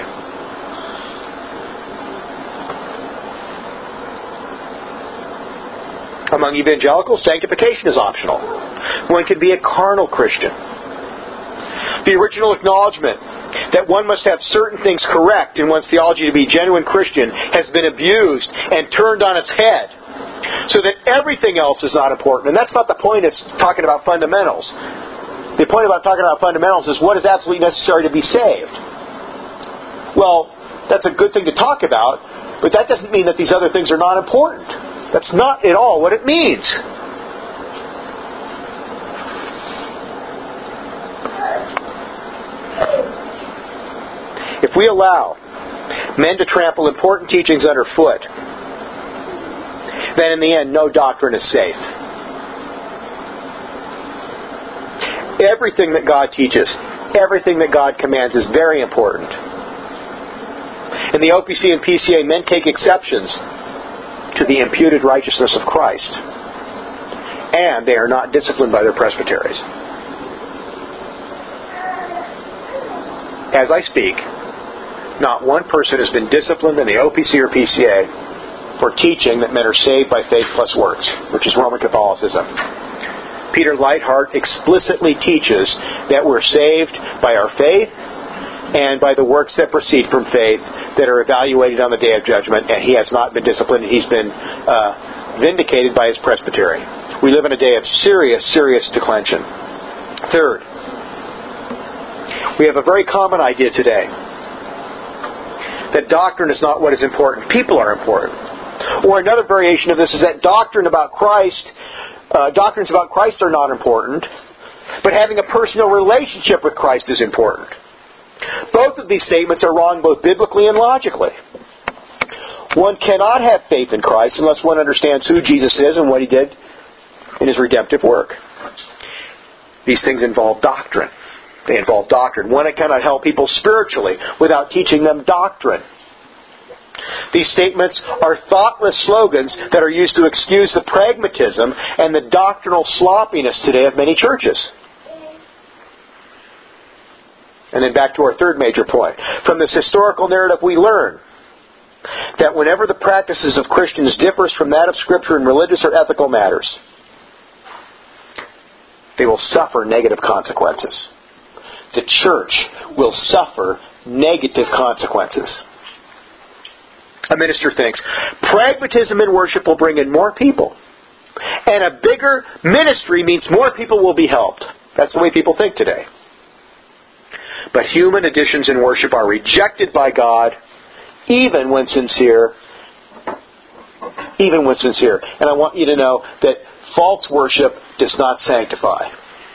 Among evangelicals, sanctification is optional. One can be a carnal Christian. The original acknowledgement that one must have certain things correct in one's theology to be a genuine Christian has been abused and turned on its head, so that everything else is not important. And that's not the point. It's talking about fundamentals. The point about talking about fundamentals is what is absolutely necessary to be saved. Well, that's a good thing to talk about, but that doesn't mean that these other things are not important. That's not at all what it means. If we allow men to trample important teachings underfoot, then in the end, no doctrine is safe. Everything that God teaches, everything that God commands is very important. In the OPC and PCA, men take exceptions to the imputed righteousness of Christ, and they are not disciplined by their presbyteries. As I speak, not one person has been disciplined in the OPC or PCA for teaching that men are saved by faith plus works, which is Roman Catholicism. Peter Leithart explicitly teaches that we're saved by our faith and by the works that proceed from faith that are evaluated on the day of judgment, and he has not been disciplined. He's been vindicated by his presbytery. We live in a day of serious, serious declension. Third, we have a very common idea today that doctrine is not what is important. People are important. Or another variation of this is that doctrines about Christ are not important, but having a personal relationship with Christ is important. Both of these statements are wrong both biblically and logically. One cannot have faith in Christ unless one understands who Jesus is and what He did in His redemptive work. These things involve doctrine. They involve doctrine. One cannot help people spiritually without teaching them doctrine. These statements are thoughtless slogans that are used to excuse the pragmatism and the doctrinal sloppiness today of many churches. And then back to our third major point. From this historical narrative we learn that whenever the practices of Christians differs from that of Scripture in religious or ethical matters, they will suffer negative consequences. The church will suffer negative consequences. A minister thinks, pragmatism in worship will bring in more people, and a bigger ministry means more people will be helped. That's the way people think today. But human additions in worship are rejected by God, even when sincere. Even when sincere. And I want you to know that false worship does not sanctify.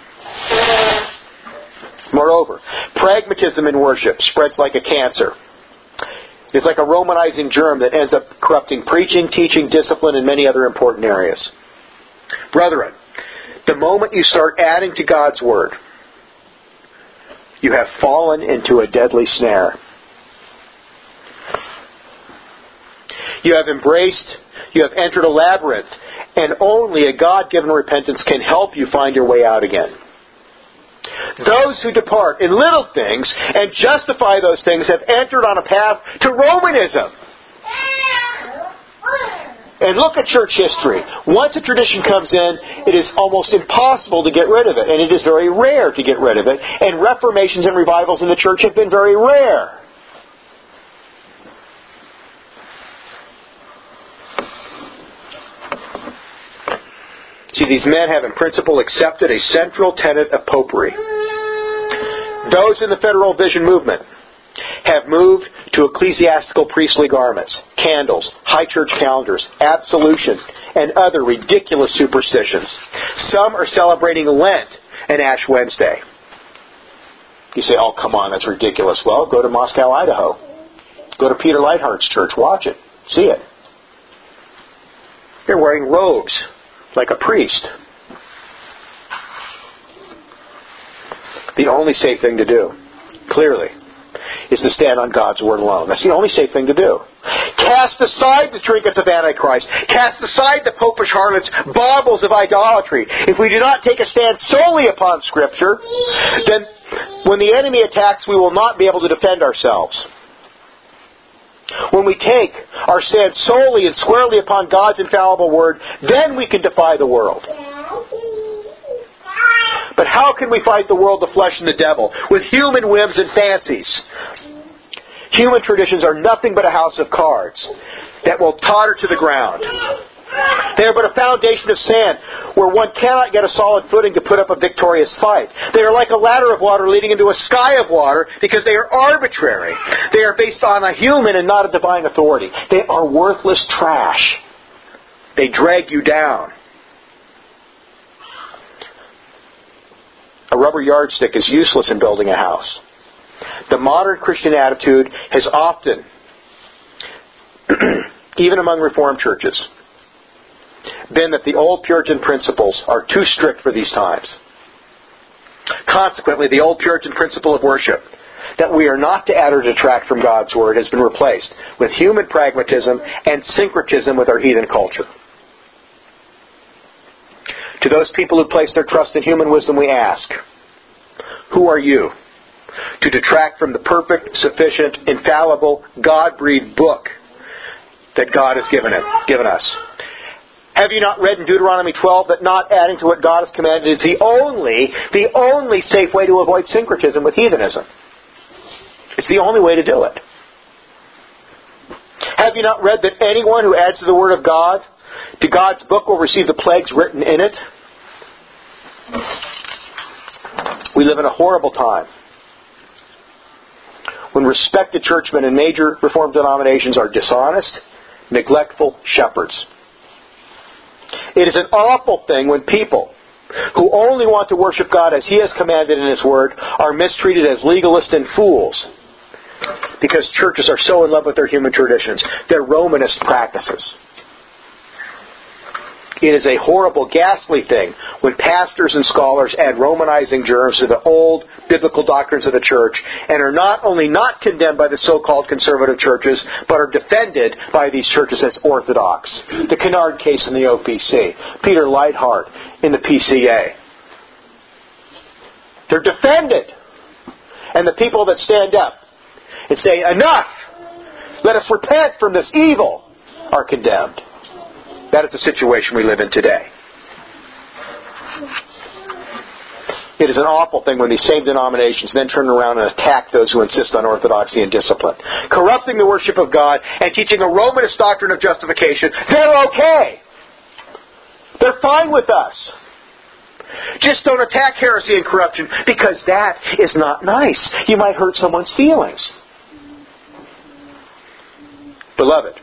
Moreover, pragmatism in worship spreads like a cancer. It's like a Romanizing germ that ends up corrupting preaching, teaching, discipline, and many other important areas. Brethren, the moment you start adding to God's Word, you have fallen into a deadly snare. You have entered a labyrinth, and only a God-given repentance can help you find your way out again. Those who depart in little things and justify those things have entered on a path to Romanism. And look at church history. Once a tradition comes in, it is almost impossible to get rid of it. And it is very rare to get rid of it. And reformations and revivals in the church have been very rare. See, these men have in principle accepted a central tenet of popery. Those in the Federal Vision movement have moved to ecclesiastical priestly garments, candles, high church calendars, absolution, and other ridiculous superstitions. Some are celebrating Lent and Ash Wednesday. You say, oh, come on, that's ridiculous. Well, go to Moscow, Idaho. Go to Peter Leithart's church. Watch it. See it. They're wearing robes like a priest. The only safe thing to do, clearly, is to stand on God's Word alone. That's the only safe thing to do. Cast aside the trinkets of Antichrist. Cast aside the popish harlots, baubles of idolatry. If we do not take a stand solely upon Scripture, then when the enemy attacks, we will not be able to defend ourselves. When we take our stand solely and squarely upon God's infallible Word, then we can defy the world. But how can we fight the world, the flesh, and the devil? With human whims and fancies. Human traditions are nothing but a house of cards that will totter to the ground. They are but a foundation of sand where one cannot get a solid footing to put up a victorious fight. They are like a ladder of water leading into a sky of water because they are arbitrary. They are based on a human and not a divine authority. They are worthless trash. They drag you down. A rubber yardstick is useless in building a house. The modern Christian attitude has often, even among Reformed churches, been that the old Puritan principles are too strict for these times. Consequently, the old Puritan principle of worship, that we are not to add or detract from God's Word, has been replaced with human pragmatism and syncretism with our heathen culture. To those people who place their trust in human wisdom, we ask, who are you to detract from the perfect, sufficient, infallible, God-breathed book that God has given us? Have you not read in Deuteronomy 12 that not adding to what God has commanded is the only safe way to avoid syncretism with heathenism? It's the only way to do it. Have you not read that anyone who adds to the Word of God, to God's book, will receive the plagues written in it? We live in a horrible time when respected churchmen in major Reformed denominations are dishonest, neglectful shepherds. It is an awful thing when people who only want to worship God as He has commanded in His Word are mistreated as legalists and fools because churches are so in love with their human traditions, their Romanist practices. It is a horrible, ghastly thing when pastors and scholars add Romanizing germs to the old biblical doctrines of the church and are not only not condemned by the so-called conservative churches, but are defended by these churches as orthodox. The Kennard case in the OPC, Peter Leithart in the PCA. They're defended. And the people that stand up and say, enough! Let us repent from this evil, are condemned. That is the situation we live in today. It is an awful thing when these same denominations then turn around and attack those who insist on orthodoxy and discipline. Corrupting the worship of God and teaching a Romanist doctrine of justification, they're okay. They're fine with us. Just don't attack heresy and corruption because that is not nice. You might hurt someone's feelings. Beloved,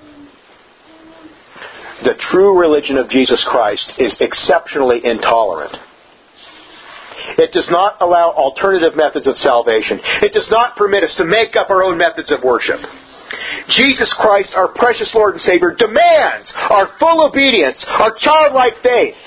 the true religion of Jesus Christ is exceptionally intolerant. It does not allow alternative methods of salvation. It does not permit us to make up our own methods of worship. Jesus Christ, our precious Lord and Savior, demands our full obedience, our childlike faith.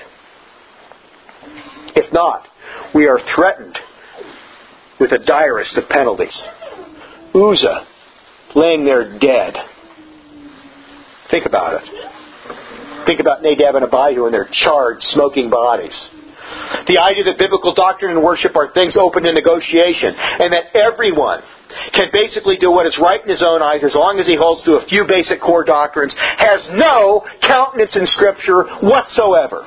If not, we are threatened with the direst of penalties. Uzzah, laying there dead. Think about it. Think about Nadab and Abihu and their charred, smoking bodies. The idea that biblical doctrine and worship are things open to negotiation, and that everyone can basically do what is right in his own eyes as long as he holds to a few basic core doctrines, has no countenance in Scripture whatsoever.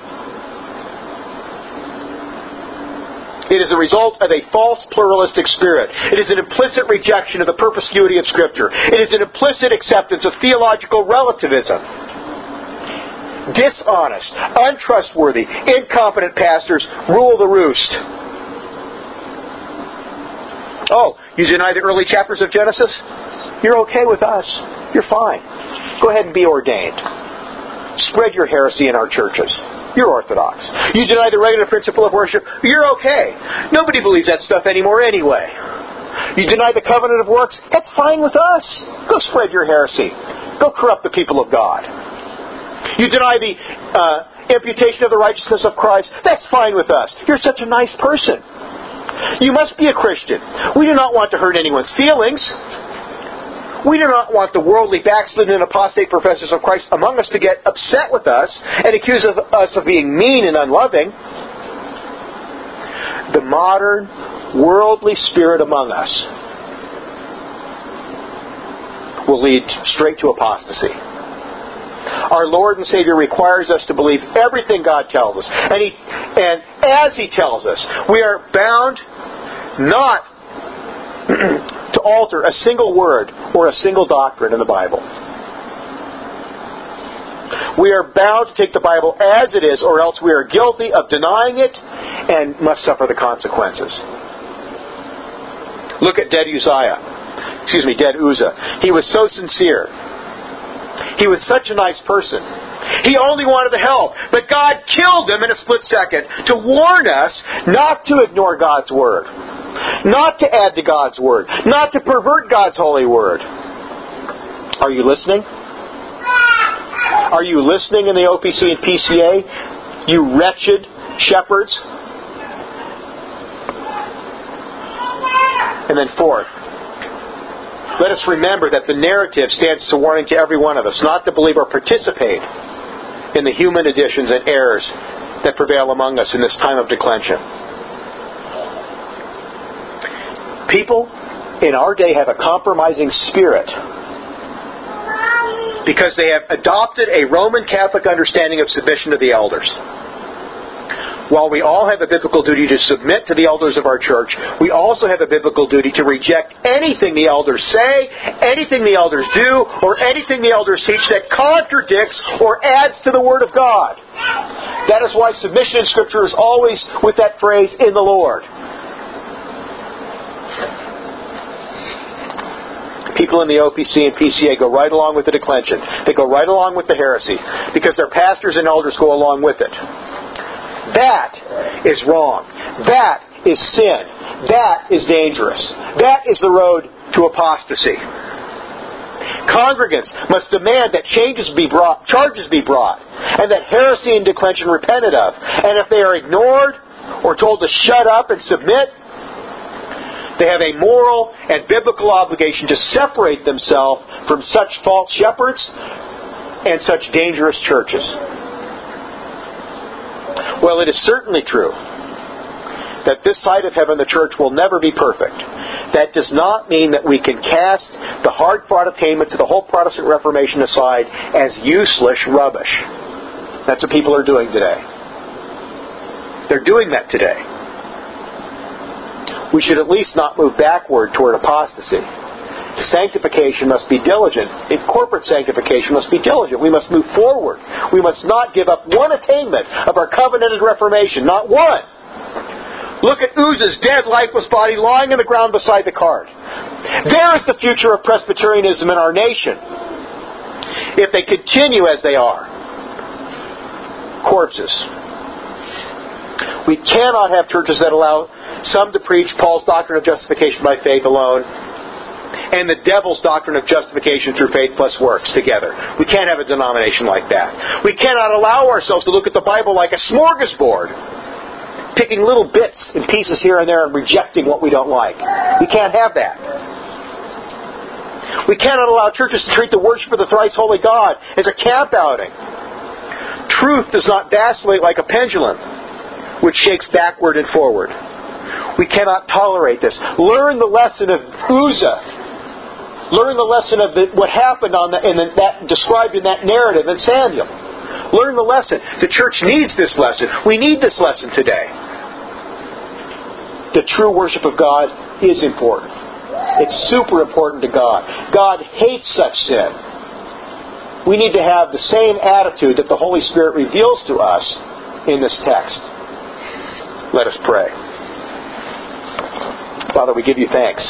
It is a result of a false pluralistic spirit. It is an implicit rejection of the perspicuity of Scripture. It is an implicit acceptance of theological relativism. Dishonest, untrustworthy, incompetent pastors rule the roost. Oh, you deny the early chapters of Genesis? You're okay with us. You're fine. Go ahead and be ordained. Spread your heresy in our churches. You're orthodox. You deny the regular principle of worship? You're okay. Nobody believes that stuff anymore anyway. You deny the covenant of works? That's fine with us. Go spread your heresy. Go corrupt the people of God. You deny the imputation of the righteousness of Christ? That's fine with us. You're such a nice person. You must be a Christian. We do not want to hurt anyone's feelings. We do not want the worldly, backslidden, and apostate professors of Christ among us to get upset with us and accuse us of being mean and unloving. The modern, worldly spirit among us will lead straight to apostasy. Our Lord and Savior requires us to believe everything God tells us. And as He tells us, we are bound not to alter a single word or a single doctrine in the Bible. We are bound to take the Bible as it is, or else we are guilty of denying it and must suffer the consequences. Look at dead Uzzah. He was so sincere. He was such a nice person. He only wanted to help. But God killed him in a split second to warn us not to ignore God's Word. Not to add to God's Word. Not to pervert God's holy Word. Are you listening? Are you listening in the OPC and PCA? You wretched shepherds? And then fourth, let us remember that the narrative stands as a warning to every one of us not to believe or participate in the human additions and errors that prevail among us in this time of declension. People in our day have a compromising spirit because they have adopted a Roman Catholic understanding of submission to the elders. While we all have a biblical duty to submit to the elders of our church, we also have a biblical duty to reject anything the elders say, anything the elders do, or anything the elders teach that contradicts or adds to the Word of God. That is why submission in Scripture is always with that phrase, in the Lord. People in the OPC and PCA go right along with the declension. They go right along with the heresy because their pastors and elders go along with it. That is wrong. That is sin. That is dangerous. That is the road to apostasy. Congregants must demand that charges be brought, and that heresy and declension repented of. And if they are ignored or told to shut up and submit, they have a moral and biblical obligation to separate themselves from such false shepherds and such dangerous churches. Well, it is certainly true that this side of heaven, the church, will never be perfect. That does not mean that we can cast the hard-fought attainments of the whole Protestant Reformation aside as useless rubbish. That's what people are doing today. They're doing that today. We should at least not move backward toward apostasy. Sanctification must be diligent. Corporate sanctification must be diligent. We must move forward. We must not give up one attainment of our covenanted Reformation. Not one. Look at Uzzah's dead, lifeless body lying on the ground beside the cart. There is the future of Presbyterianism in our nation. If they continue as they are. Corpses. We cannot have churches that allow some to preach Paul's doctrine of justification by faith alone and the devil's doctrine of justification through faith plus works together. We can't have a denomination like that. We cannot allow ourselves to look at the Bible like a smorgasbord, picking little bits and pieces here and there and rejecting what we don't like. We can't have that. We cannot allow churches to treat the worship of the thrice holy God as a camp outing. Truth does not vacillate like a pendulum, which shakes backward and forward. We cannot tolerate this. Learn the lesson of Uzzah. Learn the lesson of what happened described in that narrative in Samuel. Learn the lesson. The church needs this lesson. We need this lesson today. The true worship of God is important. It's super important to God. God hates such sin. We need to have the same attitude that the Holy Spirit reveals to us in this text. Let us pray. Father, we give you thanks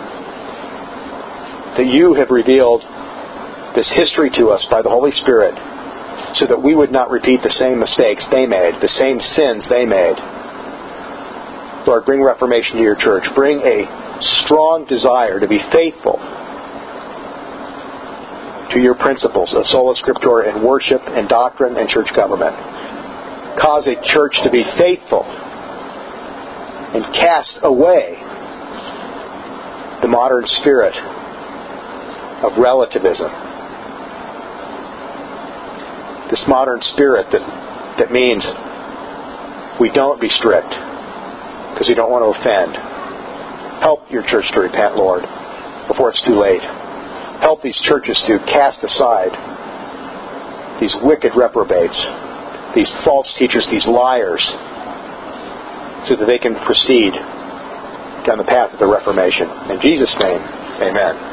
that you have revealed this history to us by the Holy Spirit so that we would not repeat the same mistakes they made, the same sins they made. Lord, bring reformation to your church. Bring a strong desire to be faithful to your principles of sola scriptura and worship and doctrine and church government. Cause a church to be faithful and cast away the modern spirit of relativism. This modern spirit that means we don't be strict because we don't want to offend. Help your church to repent, Lord, before it's too late. Help these churches to cast aside these wicked reprobates, these false teachers, these liars, so that they can proceed down the path of the Reformation. In Jesus' name, amen.